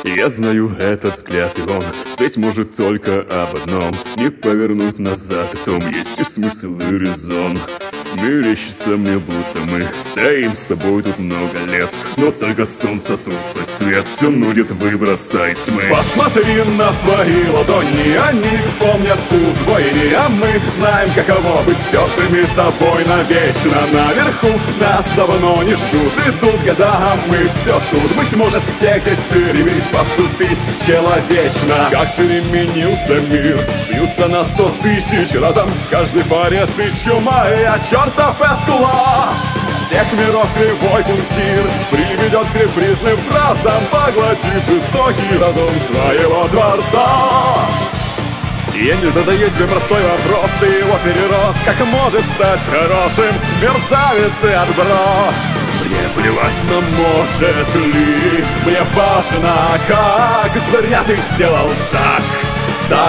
Я знаю этот взгляд, и он здесь может только об одном: не повернуть назад, в том есть и смысл, и резон. Мерещится мне, будто мы стоим с тобой тут много лет, но только солнце тусклый свет все нудит выбраться из тьмы. Посмотри на свои ладони, они помнят вкус бойни, а мы знаем, каково быть стертыми тобой навечно. Наверху нас давно не ждут, идут года, а мы все тут. Быть может, всех здесь перебить, поступить человечно. Как переменился мир, бьются на 100 тысяч разом. Каждый паре ты чума, я чертов эскулап. Всех миров кривой пунктир приведет к репризным фразам, поглотив жестокий разум своего дворца. Я не задаю тебе простой вопрос, ты его перерос. Как может стать хорошим мерзавец и отброс? Мне плевать, но может ли, мне важно, как зря ты сделал шаг. Так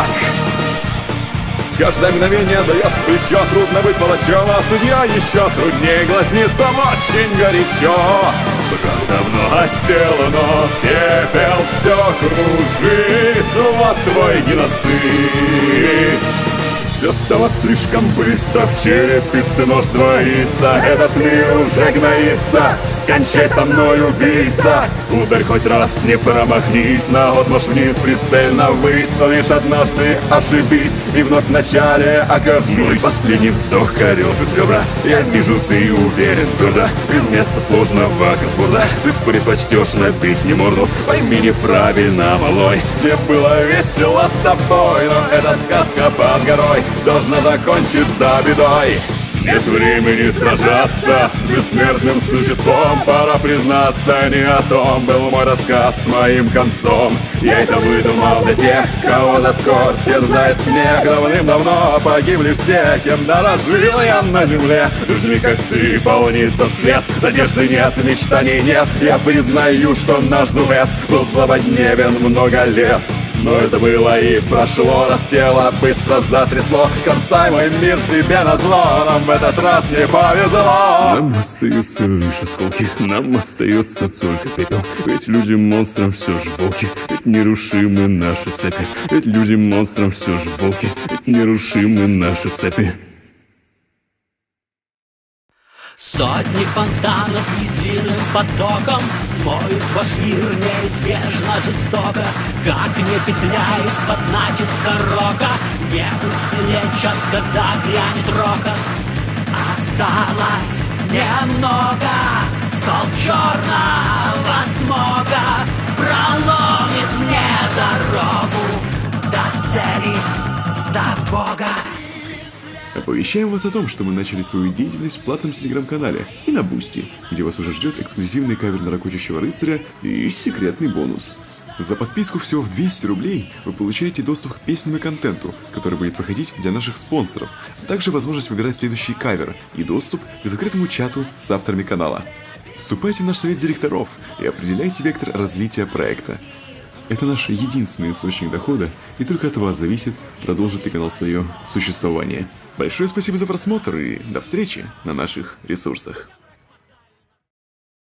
каждое мгновение дает плечо, трудно быть палачом, а судья еще труднее, глазницам очень горячо. Брат давно осел, но пепел все кружит, вот твой геноцид. Все стало слишком быстро, в черепице нож двоится, этот мир уже гноится, кончай со мной, убийца. Ударь хоть раз, не промахнись, наотмашь вниз, прицельно ввысь, но лишь однажды ошибись и вновь в начале окажись. Мой последний вздох корежит ребра, я вижу, ты уверен твердо, и вместо сложного кроссворда ты предпочтешь набить мне морду. Пойми неправильно, малой, мне было весело с тобой, но эта сказка под горой должна закончиться бедой. Нет времени сражаться с бессмертным существом, пора признаться, не о том был мой рассказ с моим концом. Я это выдумал для тех, кого за скорбь терзает смех. Давным-давно погибли все, кем дорожил я на земле. Жми, как ты, полнится свет, надежды нет, мечтаний нет. Я признаю, что наш дуэт был злободневен много лет. Но это было и прошло, раз тело быстро затрясло. Концай мой мир себе назло, нам в этот раз не повезло. Нам остаются лишь осколки, нам остается только пепел. Ведь люди-монстрам все же волки, ведь нерушимы наши цепи. Ведь люди-монстрам все же волки, ведь нерушимы наши цепи. Сотни фонтанов единым потоком смоют ваш мир неизбежно жестоко. Как не петля из-под натиска рока, не уцелеть час, когда грянет рокот. Осталось немного, столб черного смога проломит мне дорогу до цели, до Бога. Оповещаем вас о том, что мы начали свою деятельность в платном телеграм-канале и на Бусти, где вас уже ждет эксклюзивный кавер на Рокочущего рыцаря и секретный бонус. За подписку всего в 200 рублей вы получаете доступ к песням и контенту, который будет выходить для наших спонсоров, а также возможность выбирать следующий кавер и доступ к закрытому чату с авторами канала. Вступайте в наш совет директоров и определяйте вектор развития проекта. Это наш единственный источник дохода, и только от вас зависит, продолжит ли канал свое существование. Большое спасибо за просмотр и до встречи на наших ресурсах.